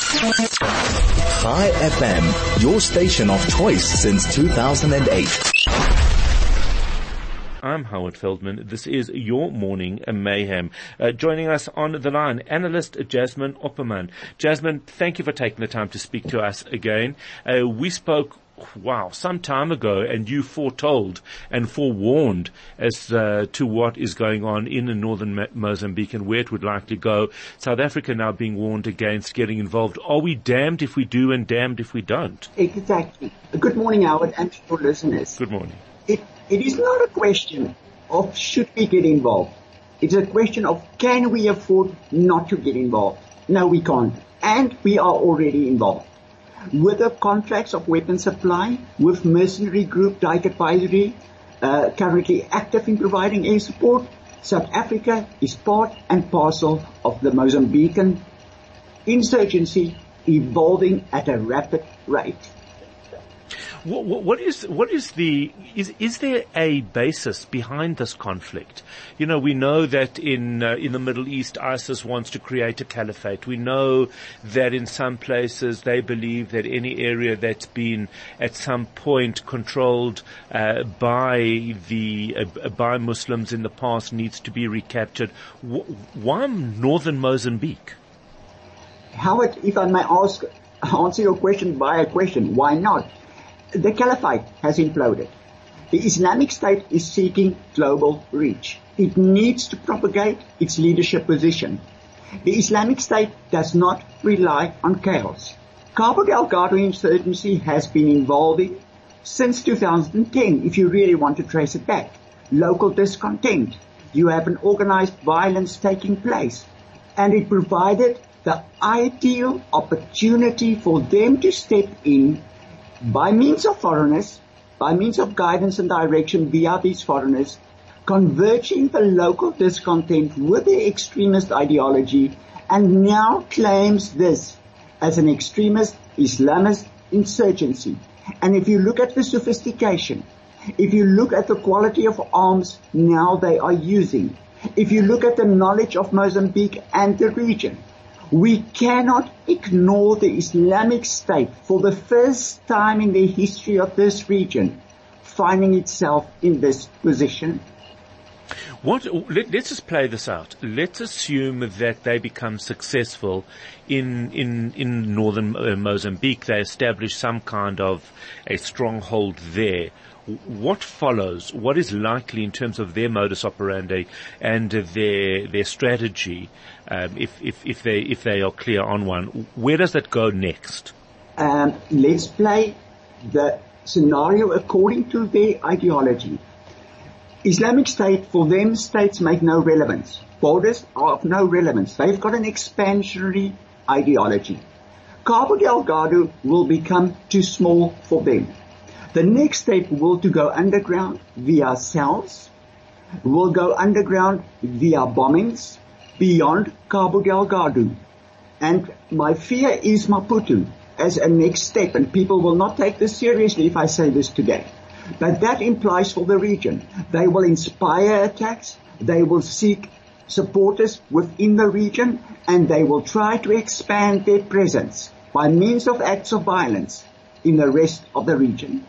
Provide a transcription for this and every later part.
Chai FM, your station of choice since 2008. I'm Howard Feldman. This is your Morning Mayhem. Joining us on the line, analyst Jasmine Opperman. Jasmine, thank you for taking the time to speak to us again. We spoke some time ago, and you foretold and forewarned as to what is going on in the northern Mozambique and where it would likely go. South Africa now being warned against getting involved. Are we damned if we do and damned if we don't? Exactly. Good morning, Howard, and to your listeners. Good morning. It is not a question of should we get involved. It's a question of can we afford not to get involved. No, we can't. And we are already involved. With the contracts of weapons supply, with mercenary group Dyke Advisory, currently active in providing air support, South Africa is part and parcel of the Mozambican insurgency evolving at a rapid rate. Is there a basis behind this conflict? You know, we know that in the Middle East, ISIS wants to create a caliphate. We know that in some places they believe that any area that's been at some point controlled by Muslims in the past needs to be recaptured. Why northern Mozambique? Howard, if I may answer your question by a question, why not? The caliphate has imploded. The Islamic State is seeking global reach. It needs to propagate its leadership position. The Islamic State does not rely on chaos. Cabo Delgado insurgency has been evolving since 2010, if you really want to trace it back. Local discontent. You have an organized violence taking place. And it provided the ideal opportunity for them to step in by means of foreigners, by means of guidance and direction via these foreigners, converging the local discontent with the extremist ideology, and now claims this as an extremist Islamist insurgency. And if you look at the sophistication, if you look at the quality of arms now they are using, if you look at the knowledge of Mozambique and the region, we cannot ignore the Islamic State for the first time in the history of this region finding itself in this position. Let's just play this out. Let's assume that they become successful in northern Mozambique. They establish some kind of a stronghold there. What follows? What is likely in terms of their modus operandi and their strategy? If they are clear on one, where does that go next? Let's play the scenario according to their ideology. Islamic State, for them, states make no relevance. Borders are of no relevance. They've got an expansionary ideology. Cabo Delgado will become too small for them. The next step will to go underground via cells, will go underground via bombings beyond Cabo Delgado. And my fear is Maputo as a next step, and people will not take this seriously if I say this today. But that implies for the region, they will inspire attacks, they will seek supporters within the region, and they will try to expand their presence by means of acts of violence in the rest of the region.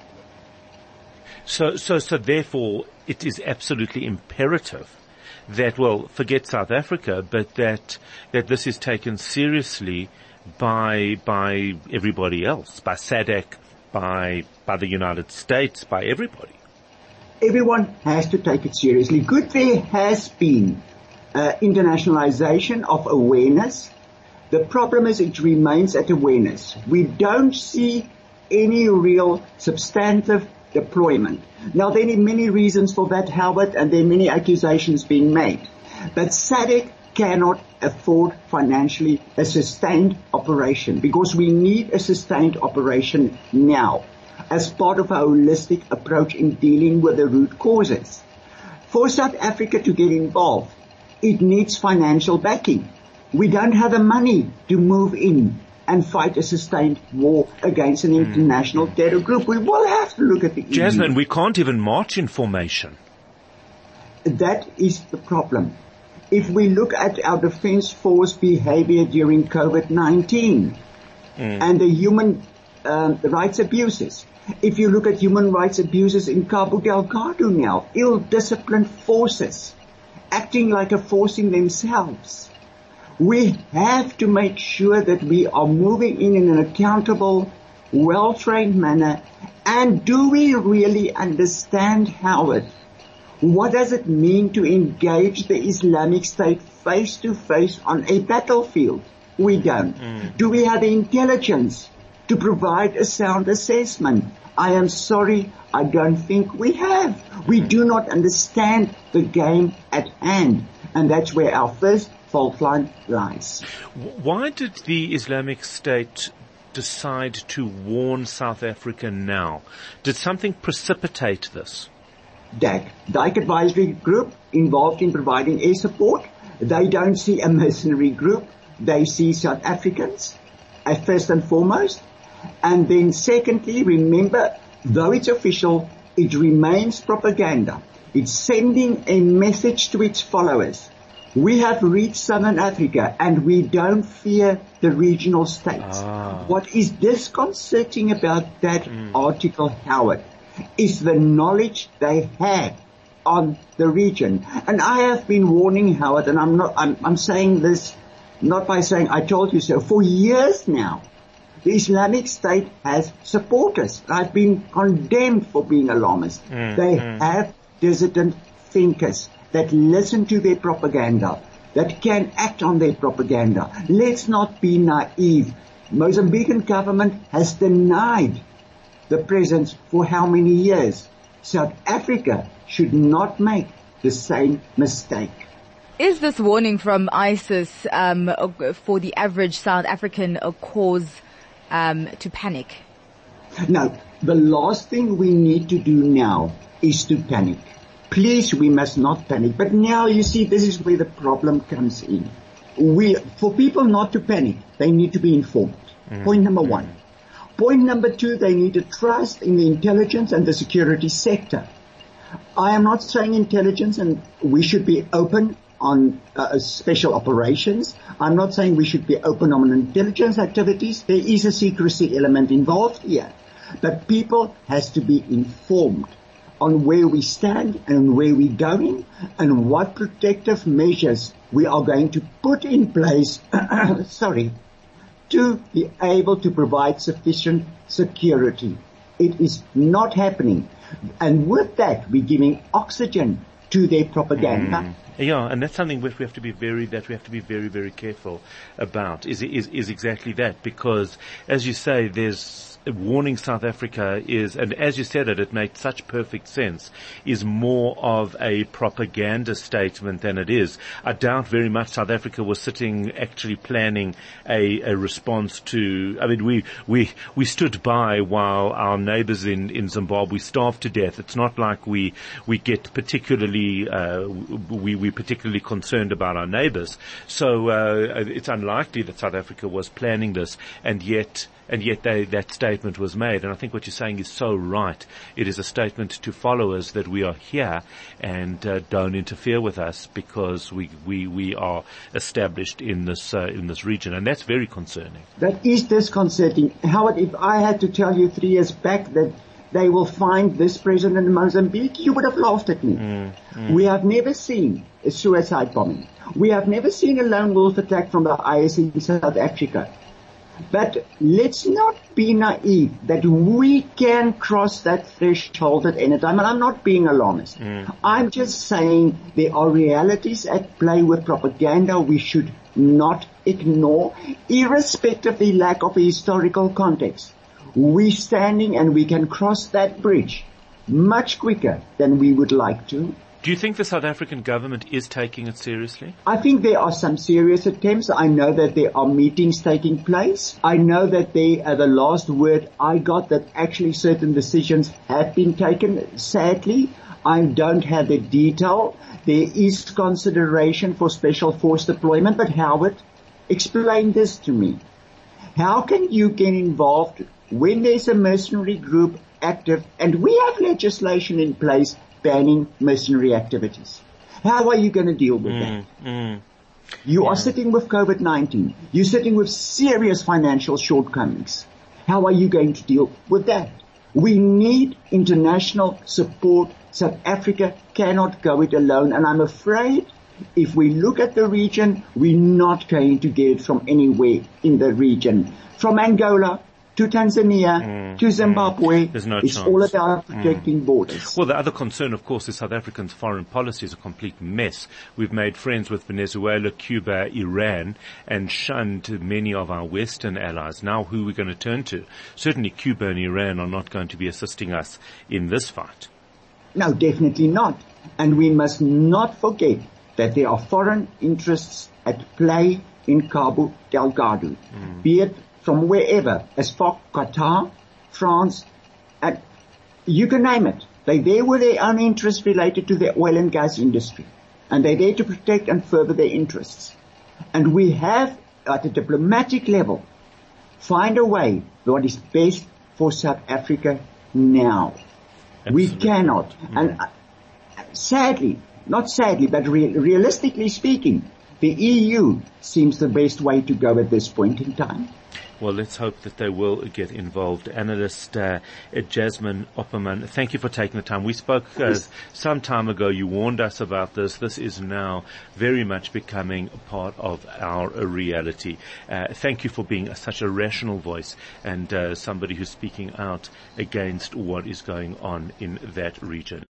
So therefore, it is absolutely imperative that, well, forget South Africa, but that this is taken seriously by everybody else, by SADC, by the United States, by everybody. Everyone has to take it seriously. Good, there has been internationalization of awareness. The problem is it remains at awareness. We don't see any real substantive deployment. Now, there are many reasons for that, Howard, and there are many accusations being made. But SADC cannot afford financially a sustained operation, because we need a sustained operation now as part of a holistic approach in dealing with the root causes. For South Africa to get involved, it needs financial backing. We don't have the money to move in and fight a sustained war against an international terror group. We will have to look at the EU. Jasmine, we can't even march in formation. That is the problem. If we look at our defense force behavior during COVID-19, and the human rights abuses. If you look at human rights abuses in Cabo Delgado now, ill-disciplined forces acting like a force in themselves. We have to make sure that we are moving in an accountable, well-trained manner. And do we really understand, Howard, what does it mean to engage the Islamic State face-to-face on a battlefield? We don't. Do we have the intelligence to provide a sound assessment? I am sorry, I don't think we have. We do not understand the game at hand. And that's where our first fault line lies. Why did the Islamic State decide to warn South Africa now? Did something precipitate this? DAC Advisory Group, involved in providing air support. They don't see a mercenary group. They see South Africans as first and foremost. And then secondly, remember, though it's official, it remains propaganda. It's sending a message to its followers. We have reached Southern Africa and we don't fear the regional states. What is disconcerting about that article, Howard, is the knowledge they had on the region. And I have been warning, Howard, and I'm saying this not by saying I told you so, for years now. The Islamic State has supporters. I've been condemned for being alarmist. They have dissident thinkers that listen to their propaganda, that can act on their propaganda. Let's not be naive. Mozambican government has denied the presence for how many years? South Africa should not make the same mistake. Is this warning from ISIS for the average South African a cause to panic? No, the last thing we need to do now is to panic. Please, we must not panic. But now, you see, this is where the problem comes in. For people not to panic, they need to be informed. Point number one. Point number two, they need to trust in the intelligence and the security sector. I am not saying intelligence and we should be open on special operations. I'm not saying we should be open on intelligence activities. There is a secrecy element involved here. But people has to be informed on where we stand and where we're going and what protective measures we are going to put in place, to be able to provide sufficient security. It is not happening. And with that, we're giving oxygen to their propaganda. Yeah, and that's something which we have to be very, very careful about, is exactly that, because as you say, there's warning South Africa is, and as you said it made such perfect sense, is more of a propaganda statement than it is. I doubt very much South Africa was sitting actually planning a response to, I mean, we stood by while our neighbors in Zimbabwe starved to death. It's not like we get particularly, we're particularly concerned about our neighbors. So, it's unlikely that South Africa was planning this, and yet that statement was made. And I think what you're saying is so right. It is a statement to followers that we are here and don't interfere with us because we are established in this region, and that's very concerning. That is disconcerting. Howard, if I had to tell you 3 years back that they will find this president in Mozambique, you would have laughed at me. We have never seen a suicide bombing. We have never seen a lone wolf attack from the IS in South Africa. But let's not be naive that we can cross that threshold at any time. And I'm not being alarmist. I'm just saying there are realities at play with propaganda we should not ignore, irrespective of the lack of a historical context. We're standing and we can cross that bridge much quicker than we would like to. Do you think the South African government is taking it seriously? I think there are some serious attempts. I know that there are meetings taking place. I know that the last word I got that actually certain decisions have been taken. Sadly, I don't have the detail. There is consideration for special force deployment. But Howard, explain this to me. How can you get involved when there's a mercenary group active and we have legislation in place banning mercenary activities? How are you going to deal with that? You are sitting with COVID-19. You're sitting with serious financial shortcomings. How are you going to deal with that? We need international support. South Africa cannot go it alone. And I'm afraid if we look at the region, we're not going to get it from anywhere in the region. From Angola to Tanzania to Zimbabwe, There's no it's chance. all about protecting borders. Well, the other concern, of course, is South Africa's foreign policy is a complete mess. We've made friends with Venezuela, Cuba, Iran, and shunned many of our Western allies. Now who are we going to turn to? Certainly Cuba and Iran are not going to be assisting us in this fight. No, definitely not. And we must not forget that there are foreign interests at play in Cabo Delgado, be it from wherever, as far Qatar, France, and you can name it. They're there with their own interests related to the oil and gas industry. And they're there to protect and further their interests. And we have, at a diplomatic level, find a way what is best for South Africa now. Absolutely. We cannot. And sadly, not sadly, but realistically speaking, the EU seems the best way to go at this point in time. Well, let's hope that they will get involved. Analyst Jasmine Opperman, thank you for taking the time. We spoke some time ago. You warned us about this. This is now very much becoming a part of our reality. Thank you for being such a rational voice and somebody who's speaking out against what is going on in that region.